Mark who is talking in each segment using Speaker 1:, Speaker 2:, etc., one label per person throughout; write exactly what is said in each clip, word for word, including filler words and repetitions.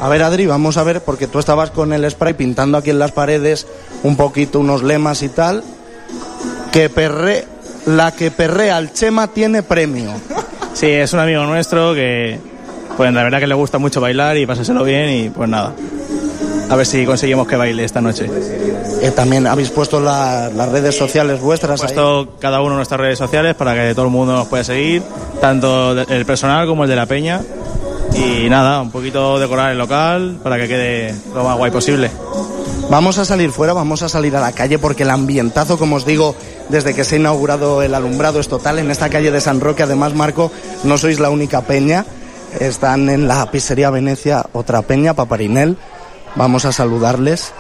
Speaker 1: A ver, Adri, vamos a ver, porque tú estabas con el spray pintando aquí en las paredes un poquito unos lemas y tal. Que perre... La que perrea al Chema tiene premio.
Speaker 2: Sí, es un amigo nuestro que, pues la verdad que le gusta mucho bailar y pasárselo bien y pues nada. A ver si conseguimos que baile esta noche.
Speaker 1: Eh, también habéis puesto la, las redes sociales vuestras.
Speaker 2: Hemos puesto ahí cada uno nuestras redes sociales para que todo el mundo nos pueda seguir, tanto el personal como el de la peña. Y nada, un poquito decorar el local para que quede lo más guay posible.
Speaker 1: Vamos a salir fuera, vamos a salir a la calle porque el ambientazo, como os digo, desde que se ha inaugurado el alumbrado es total. En esta calle de San Roque, además, Marco, no sois la única peña. Están en la pizzería Venecia otra peña, Paparinel. Vamos a saludarles.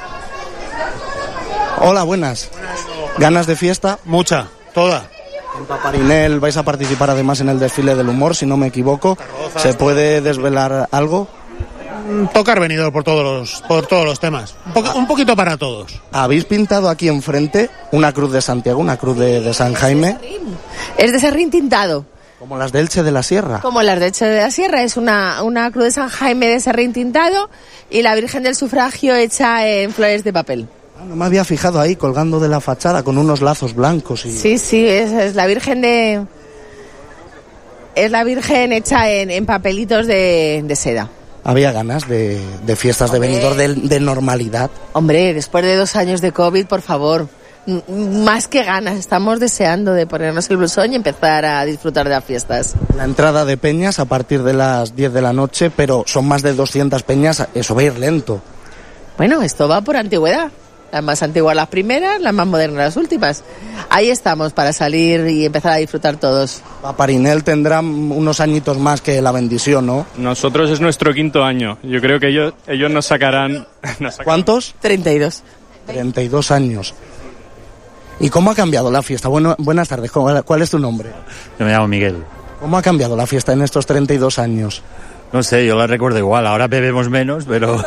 Speaker 1: Hola, buenas. ¿Ganas de fiesta?
Speaker 3: Mucha, toda.
Speaker 1: En Paparinel vais a participar además en el desfile del humor, si no me equivoco. ¿Se puede desvelar algo?
Speaker 3: Tocar venidor por todos los, por todos los temas. Un, po- un poquito para todos.
Speaker 1: Habéis pintado aquí enfrente una cruz de Santiago, una cruz de, de San Jaime.
Speaker 4: Es de serrín tintado.
Speaker 1: Como las de Elche de la Sierra.
Speaker 4: Como las de Elche de la Sierra. Es una, una cruz de San Jaime de serrín tintado y la Virgen del Sufragio hecha en flores de papel.
Speaker 1: Ah, no me había fijado ahí, colgando de la fachada con unos lazos blancos. Y...
Speaker 4: Sí, sí, es, es la Virgen de... Es la Virgen hecha en, en papelitos de, de seda.
Speaker 1: Había ganas de, de fiestas Hombre. de venidor, de, de normalidad.
Speaker 4: Hombre, después de dos años de COVID, por favor, m- más que ganas, estamos deseando de ponernos el blusón y empezar a disfrutar de las fiestas.
Speaker 1: La entrada de peñas a partir de las diez de la noche, pero son más de doscientas peñas, eso va a ir lento.
Speaker 4: Bueno, esto va por antigüedad. Las más antiguas las primeras, las más modernas las últimas. Ahí estamos para salir y empezar a disfrutar todos.
Speaker 1: Paparinel tendrá unos añitos más que la bendición, ¿no?
Speaker 5: Nosotros es nuestro quinto año. Yo creo que ellos, ellos nos sacarán... Nos sacarán.
Speaker 1: ¿Cuántos?
Speaker 4: treinta y dos.
Speaker 1: treinta y dos años. ¿Y cómo ha cambiado la fiesta? Bueno, buenas tardes, ¿cuál es tu nombre?
Speaker 6: Yo me llamo Miguel.
Speaker 1: ¿Cómo ha cambiado la fiesta en estos treinta y dos años?
Speaker 6: No sé, yo la recuerdo igual. Ahora bebemos menos, pero...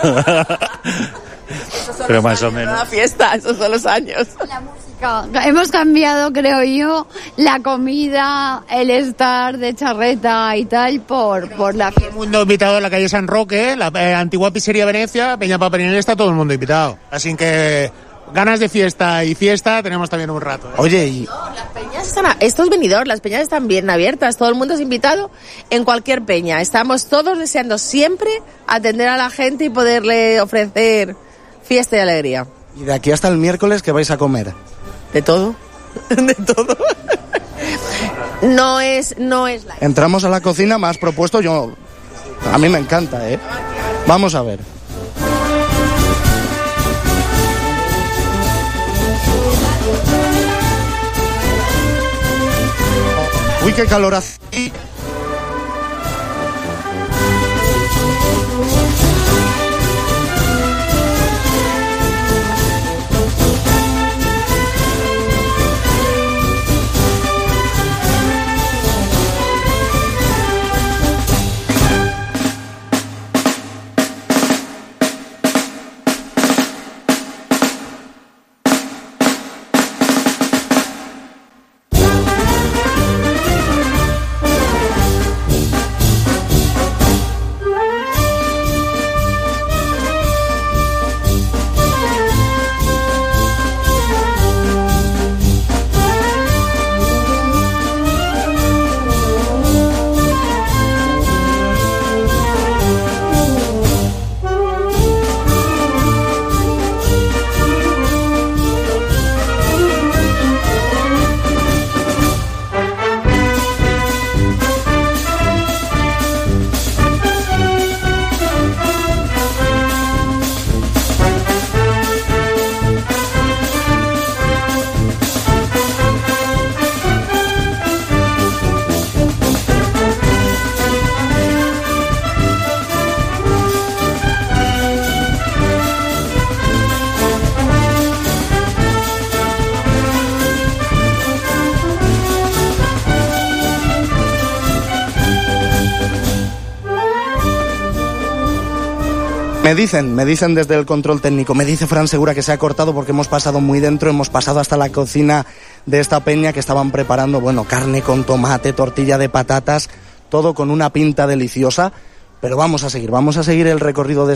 Speaker 6: pero más o menos.
Speaker 4: La fiesta, esos son los años.
Speaker 7: La música. Hemos cambiado, creo yo, la comida, el estar de charreta y tal por, por la fiesta.
Speaker 3: Todo el mundo invitado a la calle San Roque, la eh, antigua pizzería Venecia, Peña Paparinel, está todo el mundo invitado. Así que ganas de fiesta y fiesta tenemos también un rato. ¿eh?
Speaker 1: Oye, y...
Speaker 4: No, las peñas están... A... Esto es venidor, las peñas están bien abiertas, todo el mundo es invitado en cualquier peña. Estamos todos deseando siempre atender a la gente y poderle ofrecer fiesta y alegría.
Speaker 1: ¿Y de aquí hasta el miércoles qué vais a comer?
Speaker 4: De todo, de todo. No es, no es la...
Speaker 1: Entramos a la cocina, me has propuesto, yo... A mí me encanta, ¿eh? Vamos a ver. Uy, qué calor hace. Me dicen, me dicen desde el control técnico, me dice Fran Segura que se ha cortado porque hemos pasado muy dentro, hemos pasado hasta la cocina de esta peña que estaban preparando, bueno, carne con tomate, tortilla de patatas, todo con una pinta deliciosa, pero vamos a seguir, vamos a seguir el recorrido de